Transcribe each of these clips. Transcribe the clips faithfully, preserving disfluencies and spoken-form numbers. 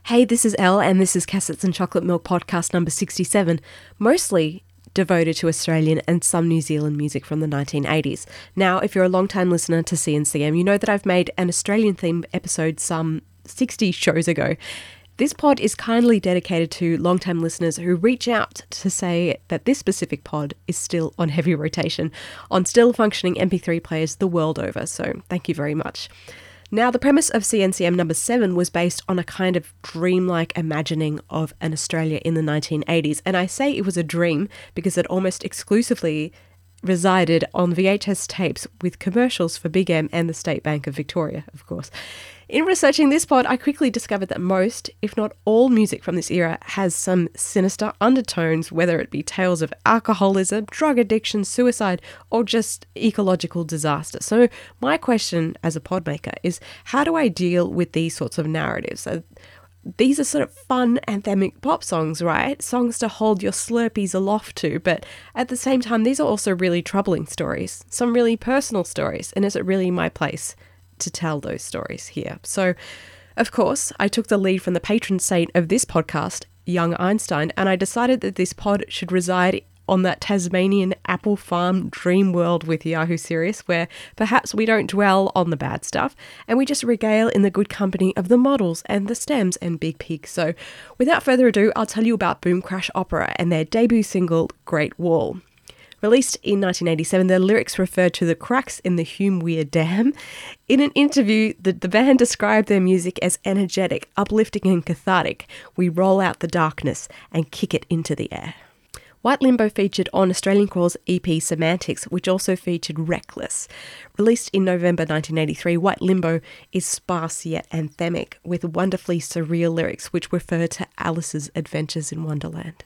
Hey, this is Elle, and this is Cassettes and Chocolate Milk podcast number sixty-seven, mostly devoted to Australian and some New Zealand music from the nineteen eighties. Now, if you're a long-time listener to C N C M, you know that I've made an Australian-themed episode some sixty shows ago. This pod is kindly dedicated to long-time listeners who reach out to say that this specific pod is still on heavy rotation on still functioning M P three players the world over, so thank you very much. Now, the premise of C N C M number seven was based on a kind of dreamlike imagining of an Australia in the nineteen eighties, and I say it was a dream because it almost exclusively resided on V H S tapes with commercials for Big M and the State Bank of Victoria, of course. In researching this pod, I quickly discovered that most, if not all, music from this era has some sinister undertones, whether it be tales of alcoholism, drug addiction, suicide, or just ecological disaster. So my question as a pod maker is, how do I deal with these sorts of narratives? So these are sort of fun anthemic pop songs, right? Songs to hold your Slurpees aloft to, but at the same time, these are also really troubling stories, some really personal stories, and is it really my place to tell those stories here? So, of course, I took the lead from the patron saint of this podcast, Young Einstein, and I decided that this pod should reside on that Tasmanian apple farm dream world with Yahoo Serious, where perhaps we don't dwell on the bad stuff and we just regale in the good company of the models and the stems and Big Pig. So without further ado, I'll tell you about Boom Crash Opera and their debut single, Great Wall. Released in nineteen eighty-seven, the lyrics refer to the cracks in the Hume Weir Dam. In an interview, the, the band described their music as energetic, uplifting and cathartic. We roll out the darkness and kick it into the air. White Limbo featured on Australian Crawl's E P Semantics, which also featured Reckless. Released in November nineteen eighty-three, White Limbo is sparse yet anthemic, with wonderfully surreal lyrics which refer to Alice's adventures in Wonderland.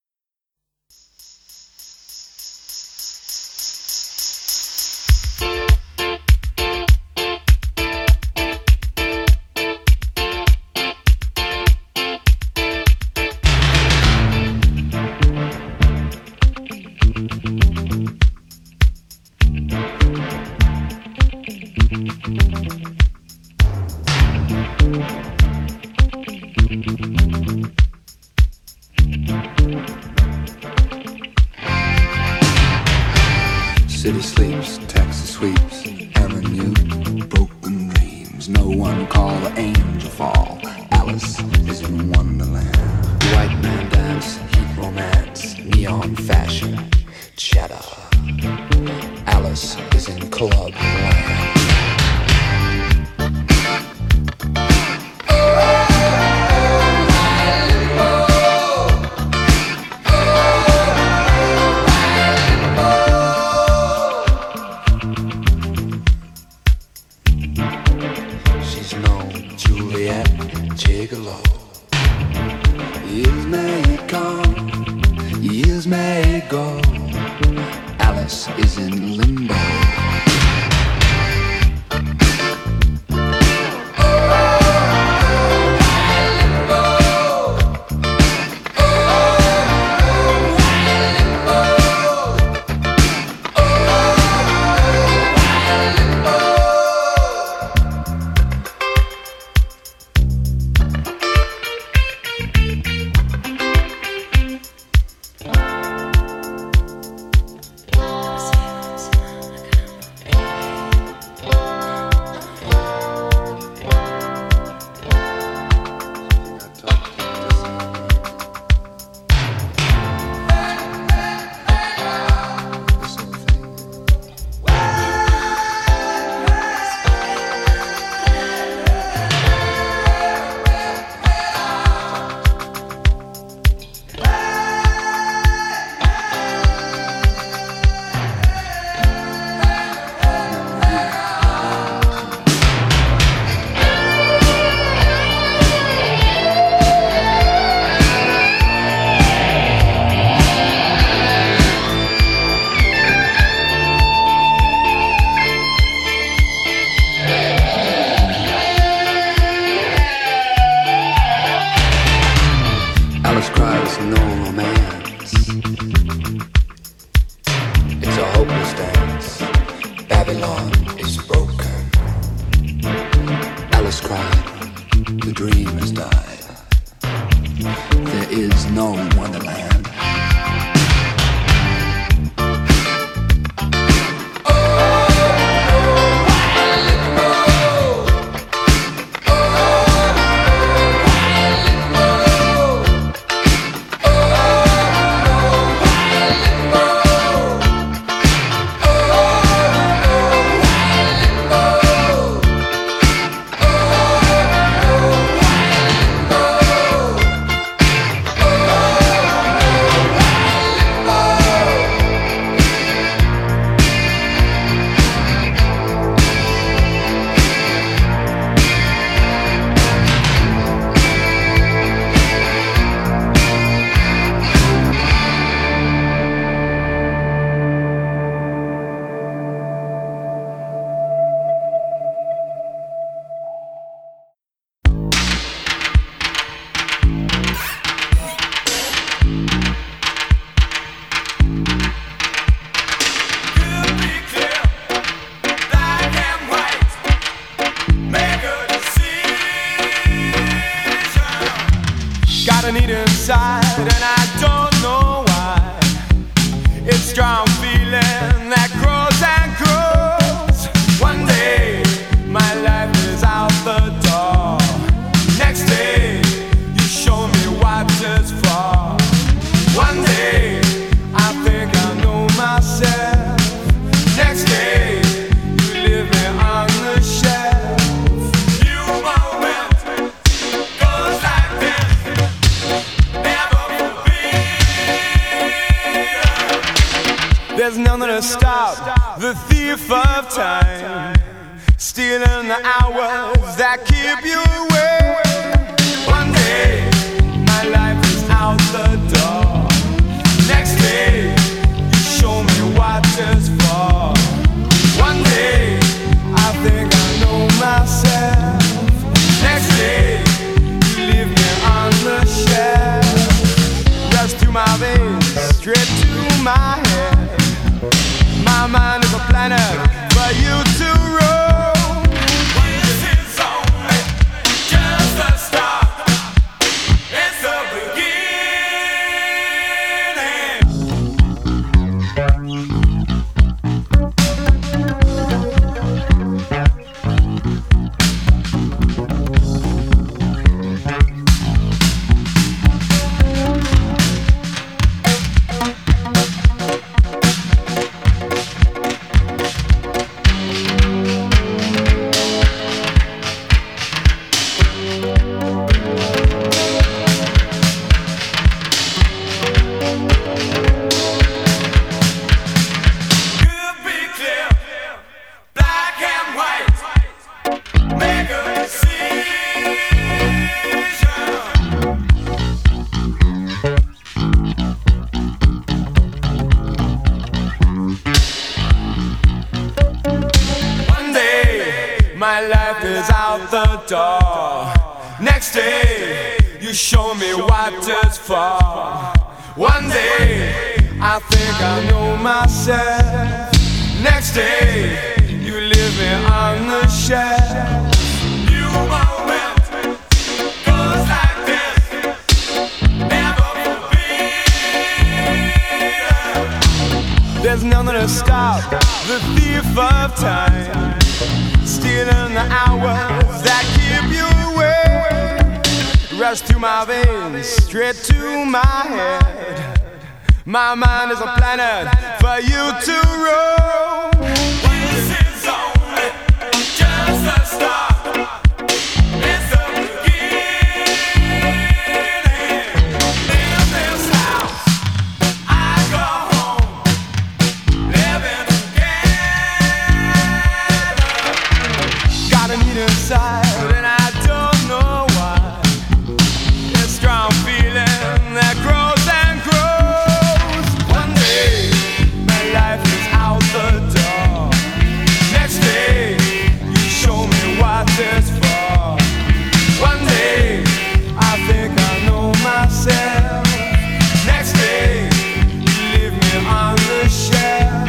City sleeps, taxi sweeps, avenue, broken dreams. No one call the angel fall. Alice is in Wonderland. White man dance, heat romance, neon fashion, chatter. Alice is in club land. Years may come, years may go. Alice is in limbo. inside, and I don't know why. It's strong feeling that grows and grows. One day, my life is out the door. Next day, you show me what it's for. One day, I think I know myself. Next day, you leave me on the shelf. New moment goes like this, never forbidden. There's nothing to stop the thief of time, stealing the hours that keep you awake. One day, my life is out the door. Next day, you show me what it's for. One day, I think I know myself. Next day, you leave me on the shelf. Rush through my veins, straight to my head. My mind is a planet for you to roam. This is only just the start. It's the beginning. Could be clear, black and white. Make a decision. One day, my life is out the door. Next day, you show me what it's for. One day, I think I know myself. Next day, you leave me on the shelf. New moment goes like this, never forbidden. There's nothing to stop the thief of time, stealing the hours that keep you awake. Rush through my veins, straight to my head. My mind is a planet for you to roam. This is only just the start. It's the beginning. In this house, I go home, living together. Got a need inside, and I don't know why. It's strong feeling that grows and grows. One day, my life is out the door. Next day, you show me what it's for. One day, I think I know myself. Next day, you leave me on the shelf.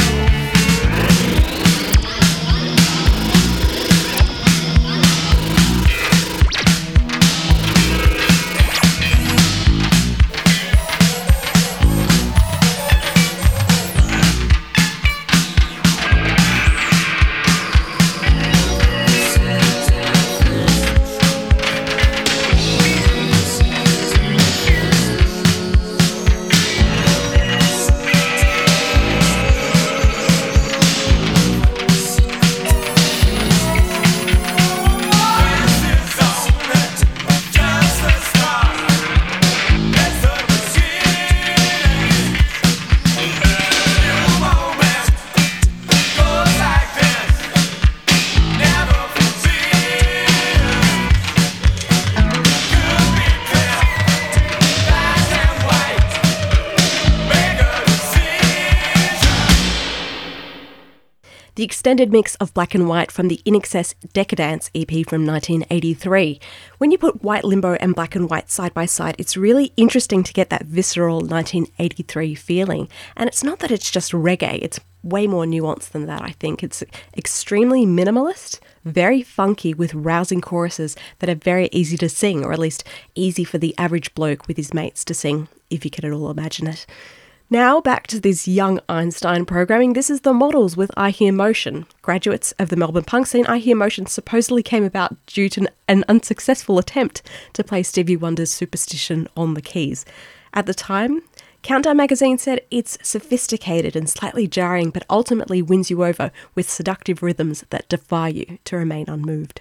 The extended mix of Black and White from the I N X S Decadence E P from nineteen eighty-three. When you put White Limbo and Black and White side by side, it's really interesting to get that visceral nineteen eighty-three feeling. And it's not that it's just reggae, it's way more nuanced than that, I think. It's extremely minimalist, very funky with rousing choruses that are very easy to sing, or at least easy for the average bloke with his mates to sing, if you can at all imagine it. Now back to this young Einstein programming. This is The Models with I Hear Motion. Graduates of the Melbourne punk scene, I Hear Motion supposedly came about due to an unsuccessful attempt to play Stevie Wonder's Superstition on the keys. At the time, Countdown magazine said it's sophisticated and slightly jarring, but ultimately wins you over with seductive rhythms that defy you to remain unmoved.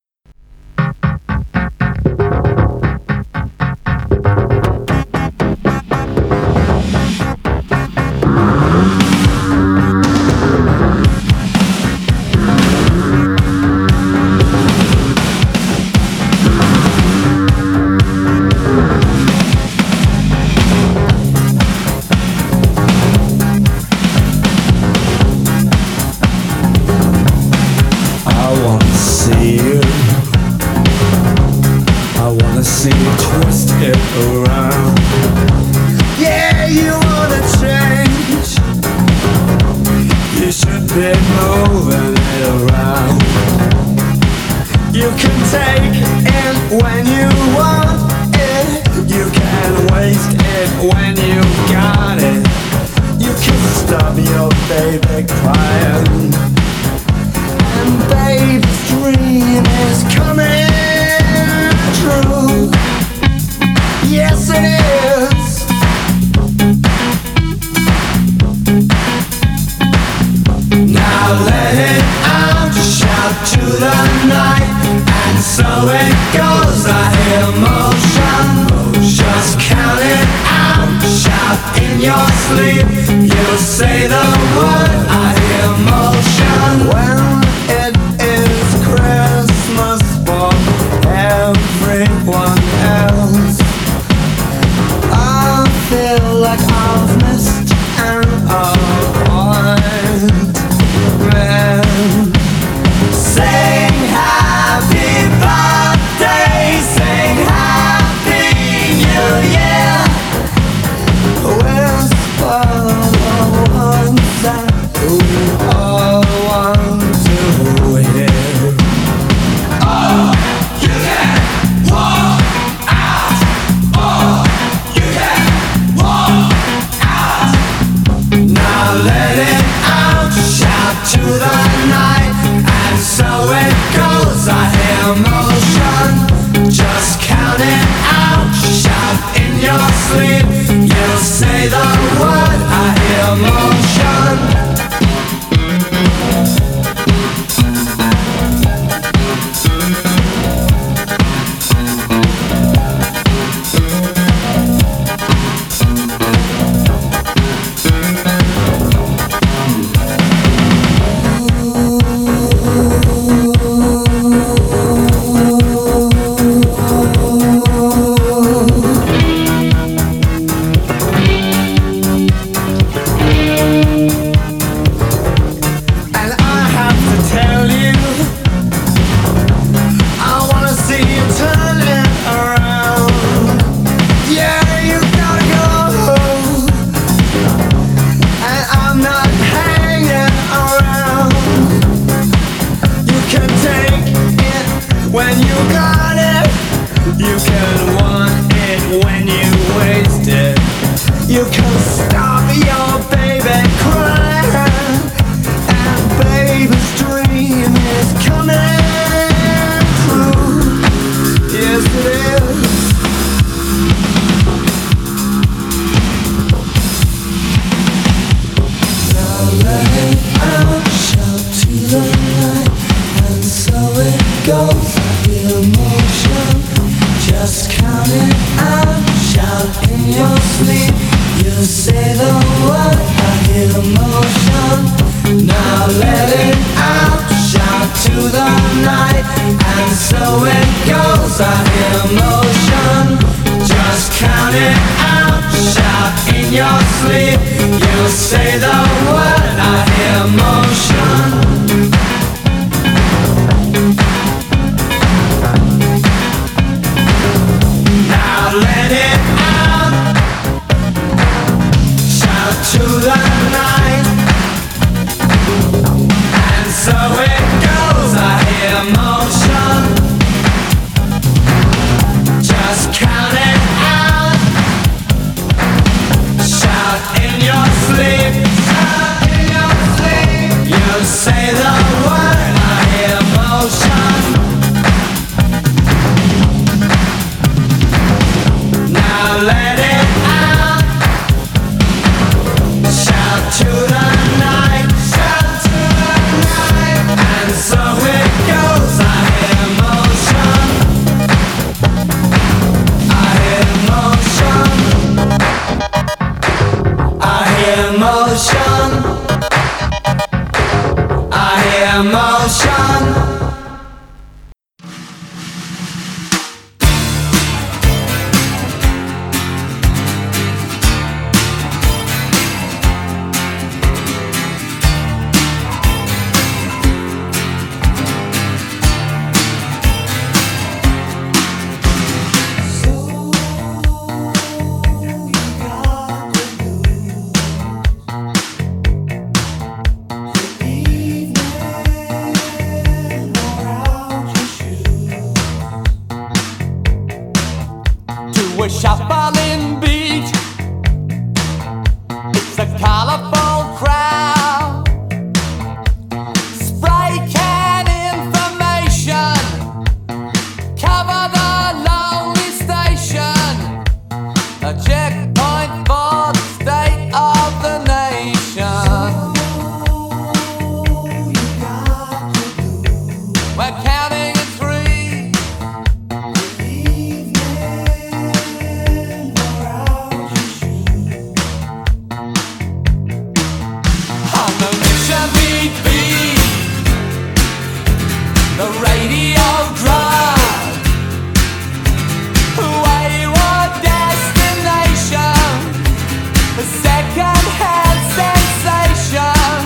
Around. Yeah, you wanna change. You should be moving it around. You can take it when you want it. You can waste it when you got it. You can stop your baby crying, and baby's dream is coming true. Yes, it is. Now let it out, shout to the night, and so it goes. I hear motion, just count it out, shout in your sleep. You say the word, I hear motion. When it is Christmas for everyone else, I feel like I've missed an appointment. Sing happy birthday, sing happy new year. Whisper the ones that we all want to hear. Oh, you can walk out. Oh, you can walk out. Now let it out, shout to the night, and so it goes. I hear motion, just count it out, shout in your sleep. You say the word, I hear motion. To the night, and so it goes. I hear radio drug, wayward destination, a second-hand sensation.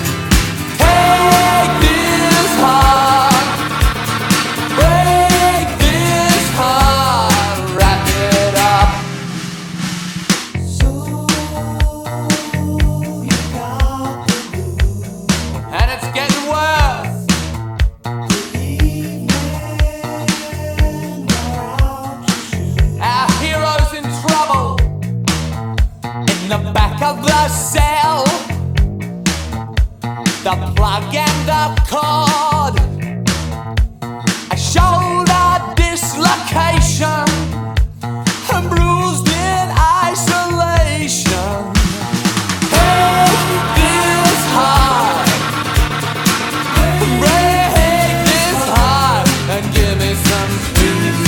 Take this heart, break this heart, wrap it up. So you got the blues, and it's getting worse. Our heroes in trouble in the back of the cell. The plug and the cord, a shoulder dislocation, bruised in isolation. Take this heart, break this heart, and give me some peace.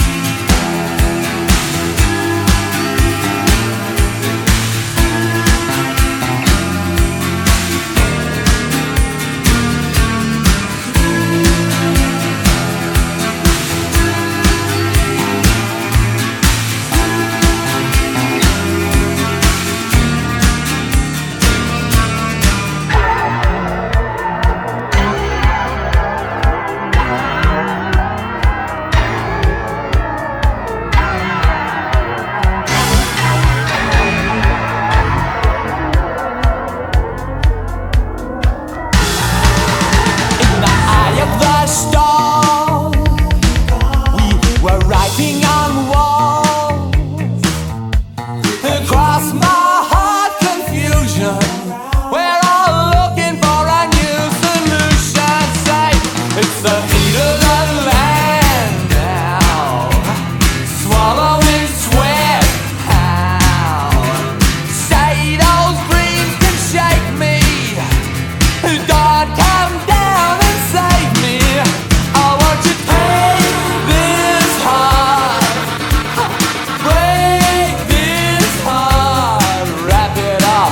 In the eye of the storm, we were writing on walls. Across my heart, confusion. We're all looking for a new solution. Say, it's the heat of the land now, swallowing sweat. How? Say those dreams can shake me. God, come down and save me. I want you to take this heart, break this heart, wrap it up.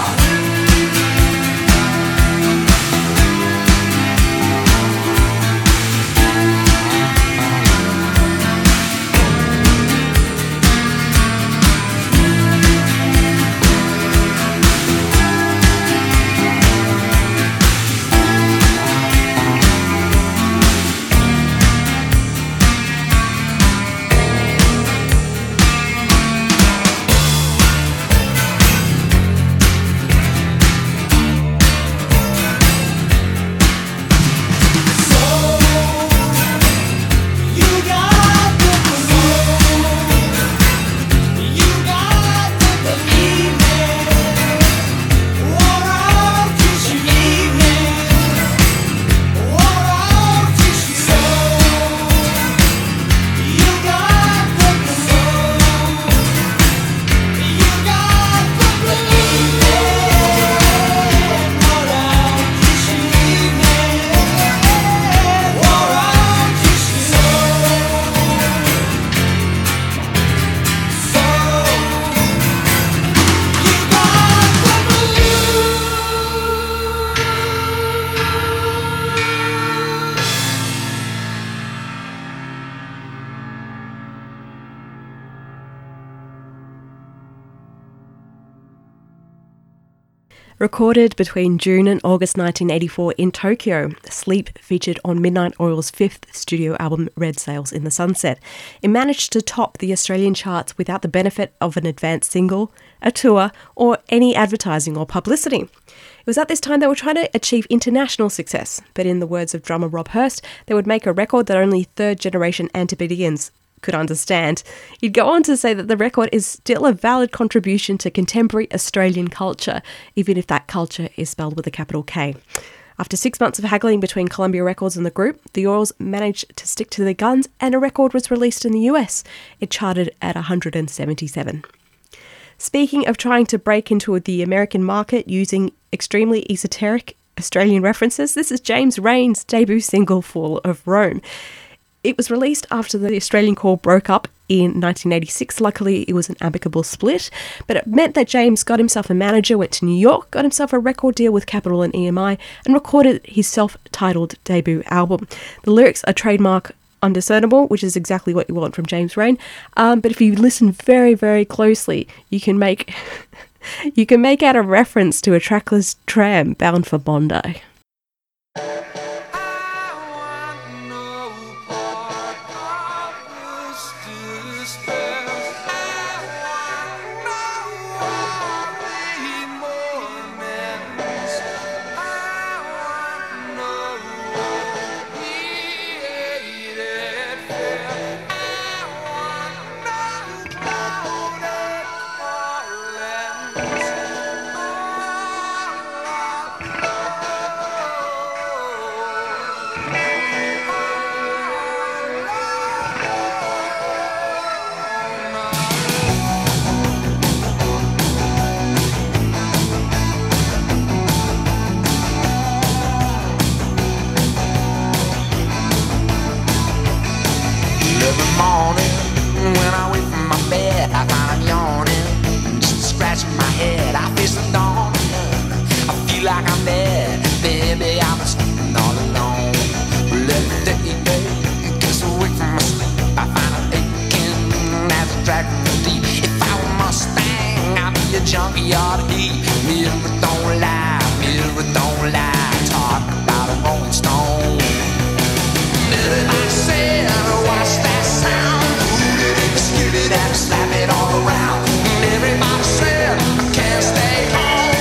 You got to believe, you got to believe me. Wore out tissue evening, wore out tissue soul. You got to believe, you got to believe me. Wore out tissue evening, wore out tissue soul. So you got to believe. Recorded between June and August nineteen eighty-four in Tokyo, Sleep featured on Midnight Oil's fifth studio album Red Sails in the Sunset. It managed to top the Australian charts without the benefit of an advance single, a tour, or any advertising or publicity. It was at this time they were trying to achieve international success, but in the words of drummer Rob Hurst, they would make a record that only third-generation Antipodeans could understand. He'd go on to say that the record is still a valid contribution to contemporary Australian culture, even if that culture is spelled with a capital K. After six months of haggling between Columbia Records and the group, the Oils managed to stick to their guns and a record was released in the U S. It charted at one hundred seventy-seven. Speaking of trying to break into the American market using extremely esoteric Australian references, this is James Rain's debut single, Fall of Rome. It was released after the Australian core broke up in nineteen eighty-six. Luckily, it was an amicable split, but it meant that James got himself a manager, went to New York, got himself a record deal with Capitol and E M I, and recorded his self-titled debut album. The lyrics are trademark undiscernible, which is exactly what you want from James Raine. Um, but if you listen very, very closely, you can make you can make out a reference to a trackless tram bound for Bondi. Slap it all around. Everybody said I can't stay home.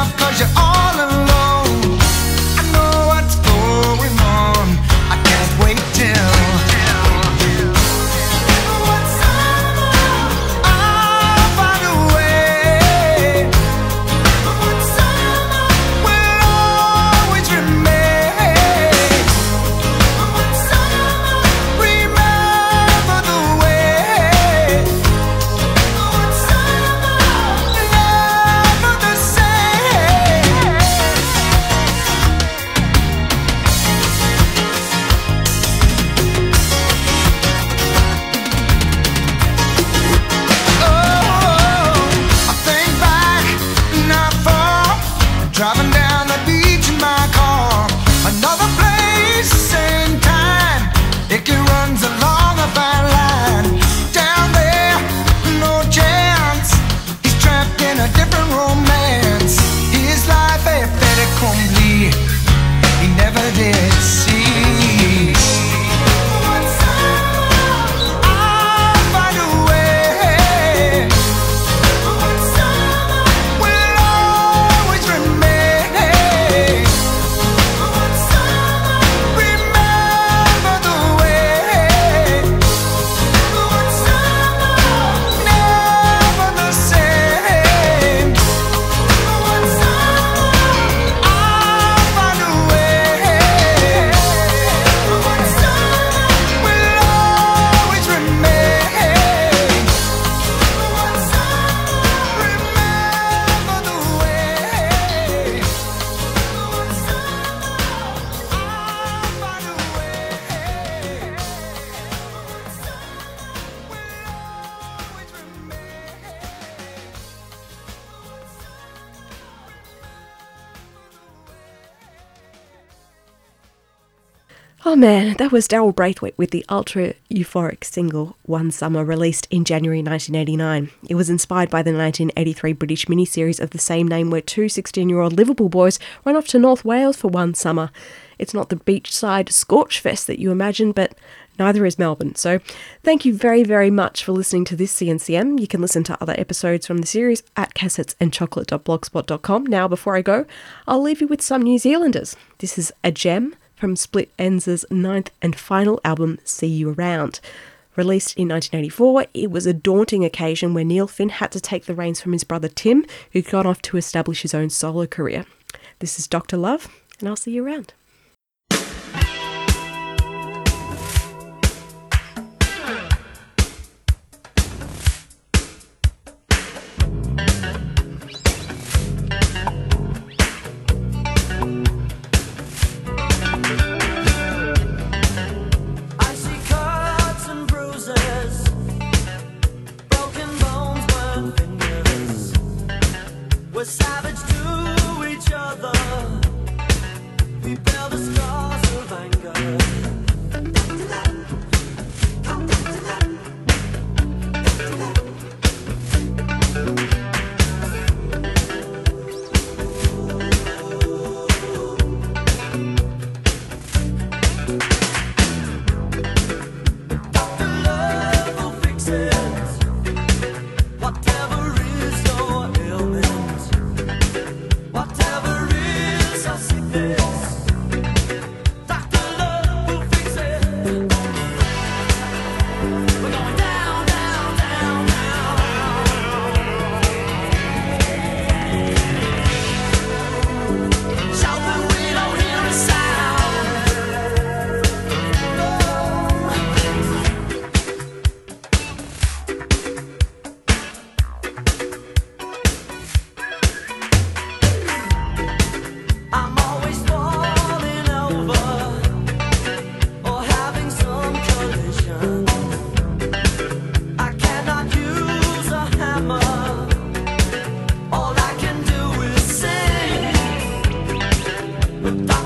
yourself, cause you're all alone. I know what's going on, I can't wait till driving down the beach in my car. Another place, same time. It runs along a fine line. Down there, no chance. He's trapped in a different romance. His life a fait accompli. He never did see. Oh man, that was Daryl Braithwaite with the ultra euphoric single One Summer, released in January nineteen eighty-nine. It was inspired by the nineteen eighty-three British miniseries of the same name, where two sixteen-year-old Liverpool boys run off to North Wales for one summer. It's not the beachside scorch fest that you imagine, but neither is Melbourne. So thank you very, very much for listening to this C N C M. You can listen to other episodes from the series at cassettes and chocolate dot blogspot dot com. Now, before I go, I'll leave you with some New Zealanders. This is A Gem from Split Enz' ninth and final album, See You Around. Released in nineteen eighty-four, it was a daunting occasion where Neil Finn had to take the reins from his brother Tim, who'd gone off to establish his own solo career. This is Doctor Love, and I'll see you around. Savage to each other, we bear the scars of anger. Doctor Love will fix it, whatever is your ailment. Whatever is our sickness, Doctor Love will fix it. We're going down, down, down, down. Shout that we don't hear a sound. I'm always falling over or having some collision. I cannot use a hammer. All I can do is sing. But